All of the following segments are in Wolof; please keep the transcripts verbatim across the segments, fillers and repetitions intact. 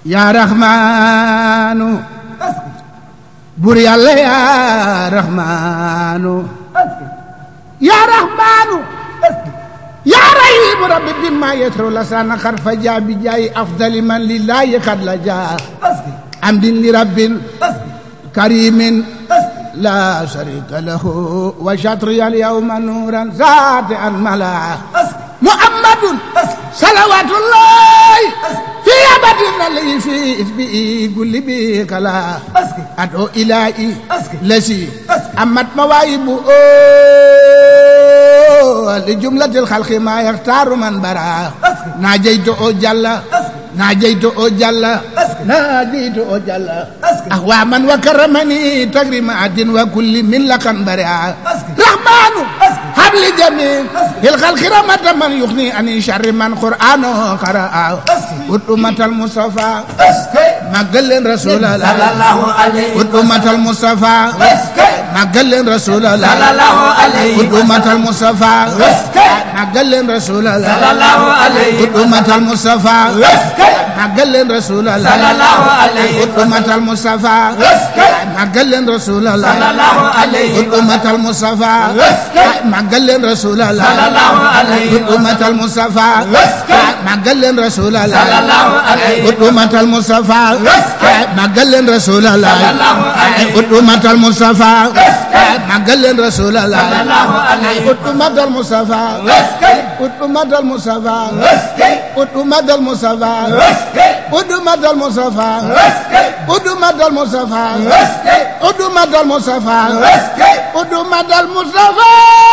yaa raxmaanu bur yàlla yaa raxmaanu yaa raxmaanu yaa rahiimu rabbi bimma yasru lasana xarfa jaabi jaayi afdali man lillahi xad la jaa amdin li rabbin karimin la sharika lahu wa shatri al yawma nuran zaati an mala muhammadun salawatullahi fi abadin li fi isbi kulli bi kala ado ilahi lasi amat mawaibu li jumlatil khalqi ma yaxtaaru man bara najaytu o jalla najaytu o jalla najaytu o jalla ahwa man wa karamani tagrima adin wa kulli min lakan bara rahmanu habli jami il khalqi ramata man yukhni ani sharri man qur'anu qara'a utumatal mustafa magallen rasulullah sallallahu alaihi utumatal mustafa magallen rasulullah sallallahu alaihi utumatal mustafa magallen rasulullah sallallahu alaihi utumatal mustafa magallen rasulullah sallallahu alaihi utumatal mustafa magallen rasulullah sallallahu alaihi utumatal mustafa magallen rasulullah sallallahu alaihi utumatal mustafa magallen rasulullah sallallahu alaihi utumatal mustafa magallen rasulullah sallallahu alaihi utumatal mustafa magallen rasulullah sallallahu alaihi utumatal mustafa utumatal mustafa utumatal mustafa utumatal mustafa utumatal mustafa utumatal mustafa utumatal mustafa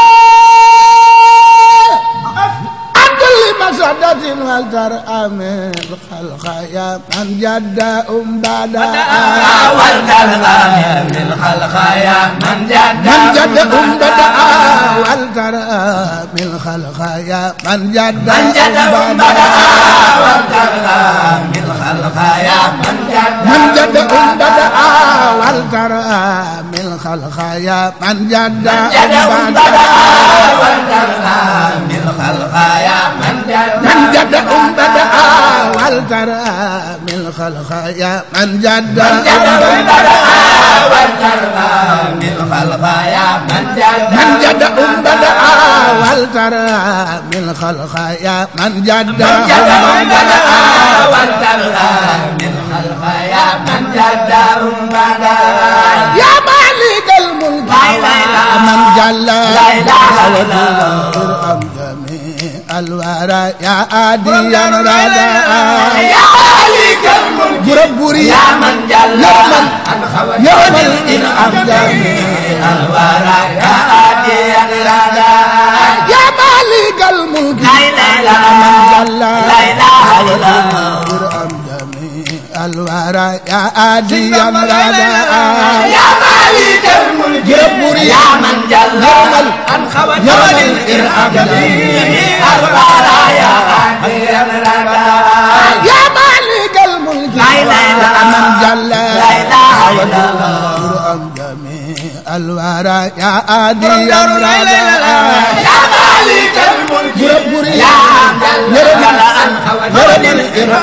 masadatin wal tar amin khalqa ya man jadda um bada wal tar amin khalqa ya man jadda man jadda um bada wal tar amin khalqa ya man jadda man jadda um bada wal tar amin khalqa ya man jadda man jadda um bada wal tar amin khalqa ya man jadda um bada wal tar amin khalqa ya man من جد أم بدأ والترى من خلق يا من جد أم بدأ والترى من خلق يا من جد من جد أم بدأ والترى من خلق يا من جد أم بدأ والترى من خلق يا من جد أم بدأ يا مالك الملك من جل لا إله إلا الله الورى يا آديا رادا يا مالك الملك بربري يا من جل يا من إن أبداني الورى يا آديا رادا يا مالك الملك لا من جل لا إله إلا الله الورى يا آديا رادا يا مالك الملك بربري يا من جل يا من إن أبداني يا مالك الملك من جل لا إله إلا الله الورى يا آدي يا رادا يا مالك الملك يا من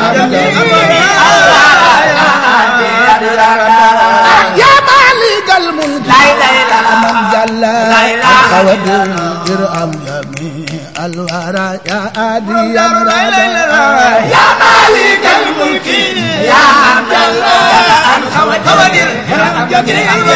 يا مالك الملك من جل لا إله إلا الله الورى يا آدي يا رادا يا مالك الملك يا عبد الله الخوات ودر يا عبد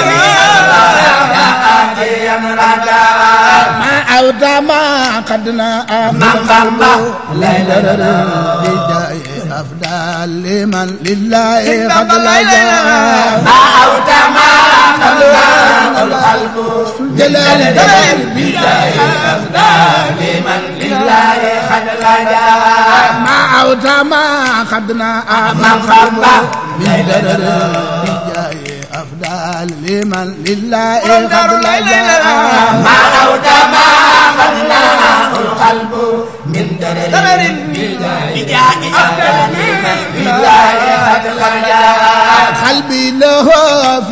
ما أوتى ما قدنا من بابا ليلى لجاي أفضل لمن لله قد لجا ما أوتى ما قدنا القلب جلال جلال بجاي أفضل لمن لله قد لجا ما أوتى ما قدنا من بابا ليلى بجاي أفضل لمن لله قد لجا ما أوتى ما قدنا القلب من درر بجاء أفضل لمن لله قد لجا قلبي له في